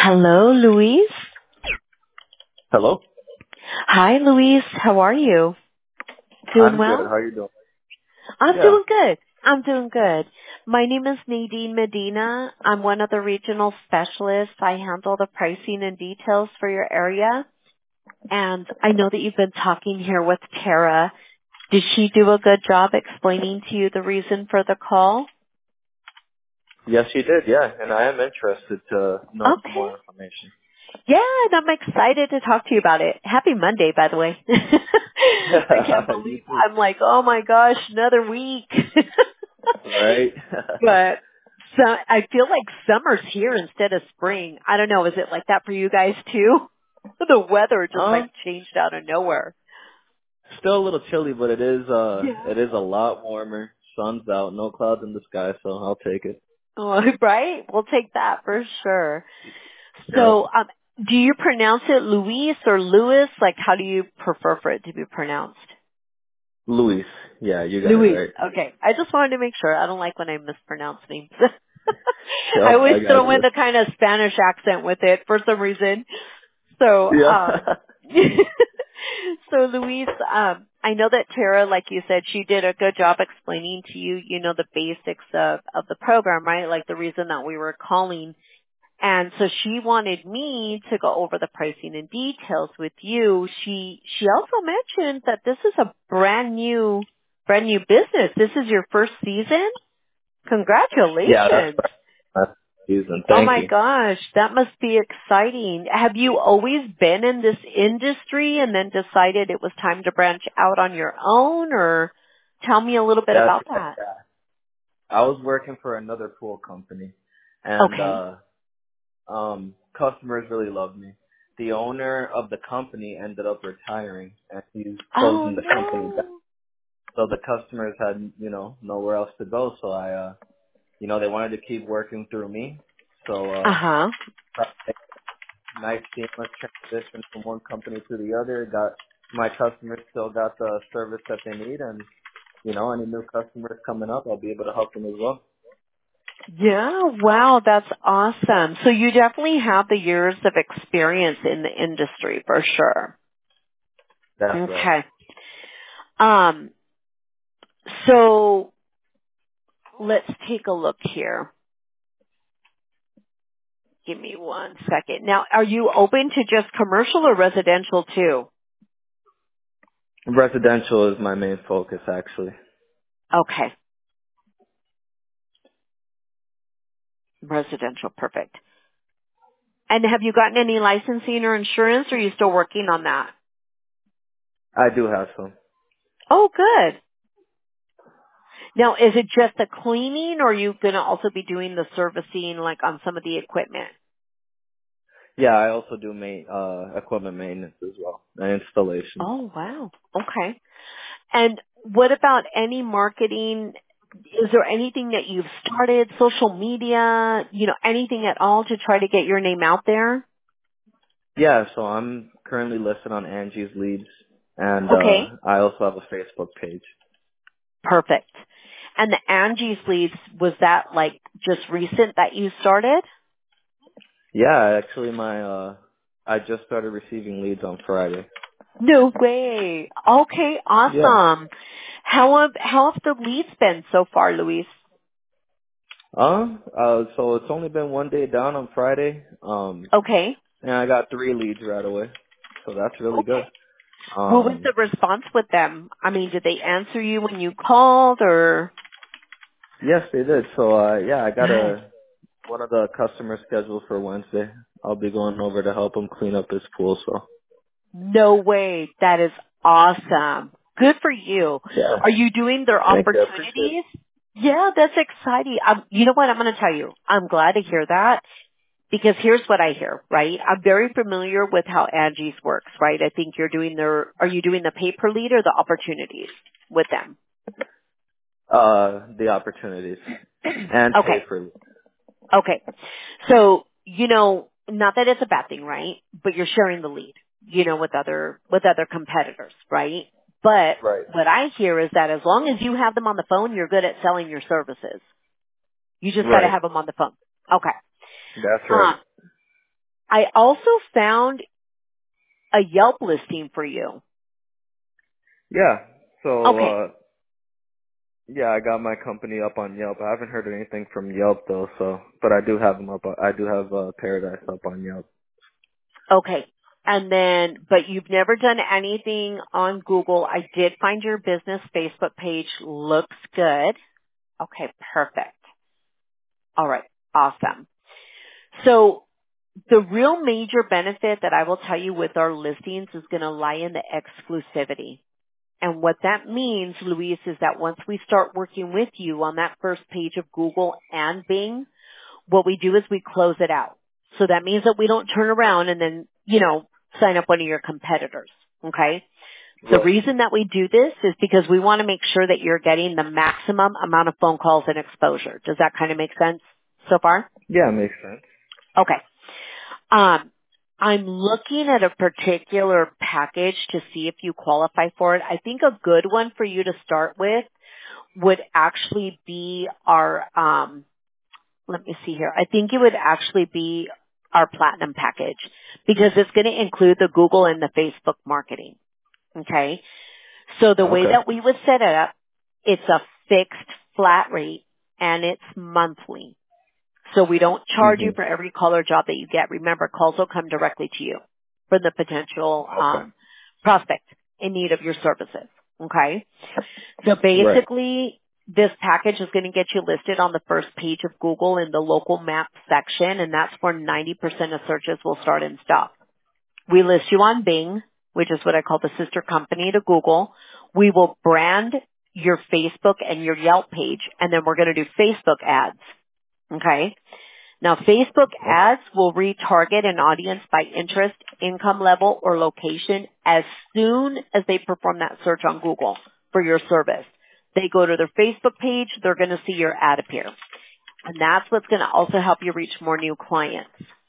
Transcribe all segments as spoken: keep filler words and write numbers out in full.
Hello, Luis. Hello? Hi, Luis. How are you? Doing I'm good. well? How you doing? I'm Yeah. doing good. I'm doing good. My name is Nadine Medina. I'm one of the regional specialists. I handle the pricing and details for your area. And I know that you've been talking here with Tara. Did she do a good job explaining to you the reason for the call? Yes, you did. Yeah, and I am interested to know some Okay. more information. Yeah, and I'm excited to talk to you about it. Happy Monday, by the way. I can't You believe too. I'm like, oh my gosh, another week. Right? but so I feel like summer's here instead of spring. I don't know. Is it like that for you guys too? The weather just like um, changed out of nowhere. still a little chilly, but it is uh, Yeah. it is a lot warmer. Sun's out, no clouds in the sky, so I'll take it. Oh, right? We'll take that for sure. Yep. So, um, do you pronounce it Luis or Louis? Like, how do you prefer for it to be pronounced? Luis. Yeah, you got it Luis. right. Okay. I just wanted to make sure. I don't like when I mispronounce names. I Yep, always I throw got in you. the kind of Spanish accent with it for some reason. So, um, Yeah. so Luis, um, I know that Tara, like you said, she did a good job explaining to you, you know, the basics of, of the program, right? Like the reason that we were calling. And so she wanted me to go over the pricing and details with you. She, she also mentioned that this is a brand new, brand new business. This is your first season? Yeah, that's Congratulations. that's season. Oh Thank my you. gosh, that must be exciting. Have you always been in this industry and then decided it was time to branch out on your own, or tell me a little bit That's about right. that? Yeah. I was working for another pool company, and Okay. uh Um, customers really loved me. The owner of the company ended up retiring, and he's Oh closing the company down. no. So the customers had, you know, nowhere else to go. So I, uh, you know, they wanted to keep working through me. So, uh, Uh-huh. nice seamless transition from one company to the other. Got my customers still got the service that they need, and you know, any new customers coming up, I'll be able to help them as well. Yeah, wow, that's awesome. So you definitely have the years of experience in the industry for sure. That's right. Okay. Um, so let's take a look here. Give me one second. Now, are you open to just commercial or residential too? Residential is my main focus, actually. Okay. Residential, perfect. And have you gotten any licensing or insurance, or are you still working on that? I do have some. Oh, good. Now, is it just the cleaning, or are you going to also be doing the servicing, like on some of the equipment? Yeah, I also do ma- uh, equipment maintenance as well and installations. Oh, wow. Okay. And what about any marketing? Is there anything that you've started, social media, you know, anything at all to try to get your name out there? Yeah, so I'm currently listed on Angie's Leads, and Okay. uh, I also have a Facebook page. Perfect. And the Angie's leads, was that like just recent that you started? Yeah, actually, my uh, I just started receiving leads on Friday. No way. Okay, Yeah. awesome. How have, how have the leads been so far, Luis? Um. Uh. So it's only been one day down on Friday. Um. Okay. And I got three leads right away, so that's really good. Okay. What was Um. the response with them? I mean, did they answer you when you called or? Yes, they did. So uh, yeah, I got Good. a one of the customers scheduled for Wednesday. I'll be going over to help him clean up his pool. So No way. That is awesome. Good for you. yeah, Are you doing their thank you. I appreciate it. opportunities? Yeah, that's exciting. Um, you know what? I'm going to tell you. I'm glad to hear that because here's what I hear, right? I'm very familiar with how Angie's works, right? I think you're doing their, are you doing the pay per lead or the opportunities with them? Uh, the opportunities and pay Okay. for. Okay. So, you know, not that it's a bad thing, right? But you're sharing the lead, you know, with other, with other competitors, right? But Right. what I hear is that as long as you have them on the phone, you're good at selling your services. You just got to Right. have them on the phone. Okay. That's Uh, right. I also found a Yelp listing for you. Yeah. So, Okay. uh, yeah, I got my company up on Yelp. I haven't heard anything from Yelp though, so, but I do have them up. I do have uh, Paradise up on Yelp. Okay. And then, but you've never done anything on Google. I did find your business Facebook page looks good. Okay, perfect. All right, awesome. So the real major benefit that I will tell you with our listings is going to lie in the exclusivity. And what that means, Luis, is that once we start working with you on that first page of Google and Bing, what we do is we close it out. So that means that we don't turn around and then, you know, sign up one of your competitors. Okay? The Right. reason that we do this is because we want to make sure that you're getting the maximum amount of phone calls and exposure. Does that kind of make sense so far? Yeah, it makes sense. Okay. Um, I'm looking at a particular package to see if you qualify for it. I think a good one for you to start with would actually be our, um, let me see here. I think it would actually be our platinum package because it's going to include the Google and the Facebook marketing. Okay. So the way Okay. that we would set it up, it's a fixed flat rate and it's monthly. So we don't charge you Mhm. for every call or job that you get. Remember, calls will come directly to you from the potential Okay. um, prospect in need of your services. Okay? So Right. basically, this package is going to get you listed on the first page of Google in the local map section, and that's where ninety percent of searches will start and stop. We list you on Bing, which is what I call the sister company to Google. We will brand your Facebook and your Yelp page, and then we're going to do Facebook ads. Okay? Now, Facebook Okay. ads will retarget an audience by interest, income level, or location as soon as they perform that search on Google for your service. They go to their Facebook page, they're going to see your ad appear. And that's what's going to also help you reach more new clients.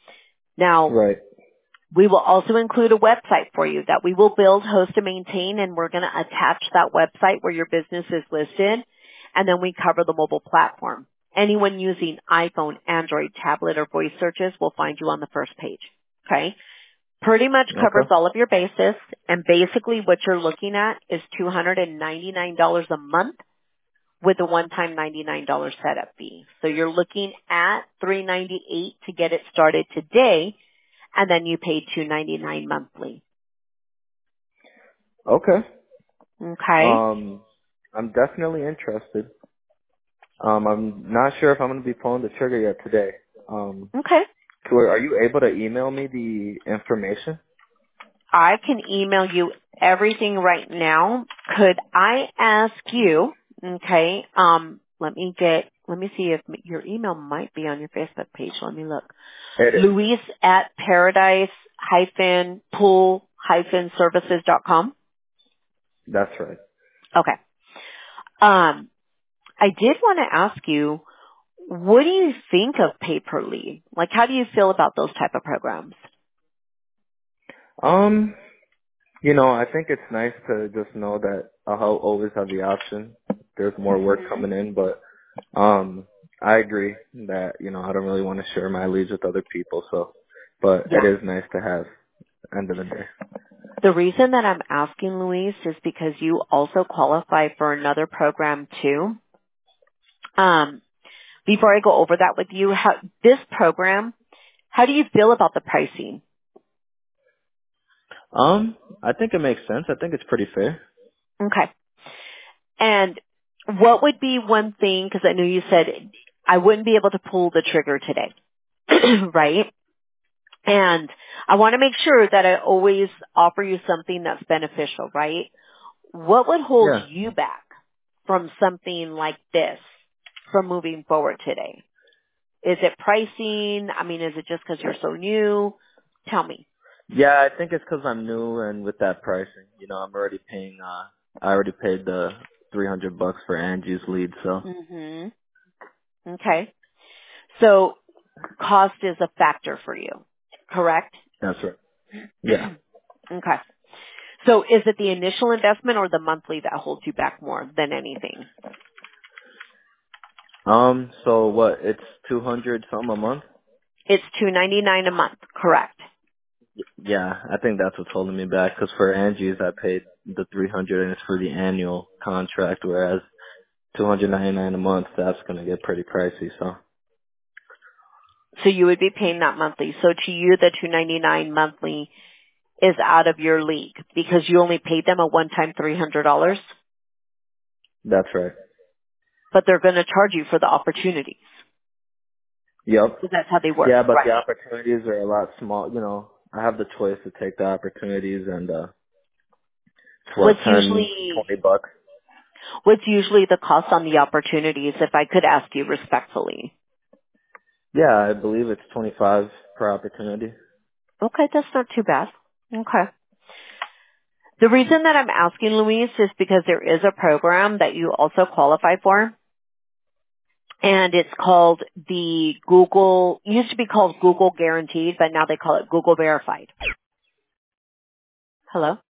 Now, Right. we will also include a website for you that we will build, host, and maintain, and we're going to attach that website where your business is listed, and then we cover the mobile platform. Anyone using iPhone, Android, tablet, or voice searches will find you on the first page. Okay? Pretty much covers Okay. all of your bases, and basically what you're looking at is two hundred ninety-nine dollars a month with a one-time ninety-nine dollars setup fee. So you're looking at three hundred ninety-eight dollars to get it started today, and then you pay two hundred ninety-nine dollars monthly. Okay. Okay? Um, I'm definitely interested. Um, I'm not sure if I'm going to be pulling the trigger yet today. Um, Okay. so are you able to email me the information? I can email you everything right now. Could I ask you, okay, um, let me get, let me see if your email might be on your Facebook page. Let me look. It is. Luis at paradise hyphen pool hyphen services dot com. That's right. Okay. Um, I did want to ask you, what do you think of pay per lead? Like, how do you feel about those type of programs? Um, you know, I think it's nice to just know that I'll always have the option. There's more work hmm coming in, but um, I agree that you know I don't really want to share my leads with other people. So, but it Yeah. is nice to have. End of the day. The reason that I'm asking, Luis, is because you also qualify for another program too. Um, before I go over that with you, how, this program, how do you feel about the pricing? Um, I think it makes sense. I think it's pretty fair. Okay. And what would be one thing, because I know you said I wouldn't be able to pull the trigger today, right? And I want to make sure that I always offer you something that's beneficial, right? What would hold Yeah. you back from something like this from moving forward today? Is it pricing? I mean, is it just because you're so new? Tell me. Yeah, I think it's because I'm new and with that pricing, you know, I'm already paying. uh I already paid the three hundred bucks for Angie's lead, so hmm Okay. So cost is a factor for you, correct? that's right. Yeah. Okay. So is it the initial investment or the monthly that holds you back more than anything? Um. So what? It's two hundred something a month. It's two ninety-nine a month, correct? Yeah, I think that's what's holding me back. Because for Angie's, I paid the three hundred, and it's for the annual contract, whereas two hundred ninety-nine a month, that's gonna get pretty pricey. So So you would be paying that monthly. So to you, the two ninety-nine monthly is out of your league because you only paid them a one-time three hundred dollars, that's right. but they're going to charge you for the opportunities. Yep. So that's how they work. Yeah, but Right. the opportunities are a lot small. You know, I have the choice to take the opportunities, and uh, it's what, What's ten, usually, twenty bucks. what's usually the cost on the opportunities, if I could ask you respectfully? Yeah, I believe it's twenty-five per opportunity. Okay, that's not too bad. Okay. The reason that I'm asking, Luis, is because there is a program that you also qualify for, and it's called the Google, it used to be called Google Guaranteed, but now they call it Google Verified. Hello?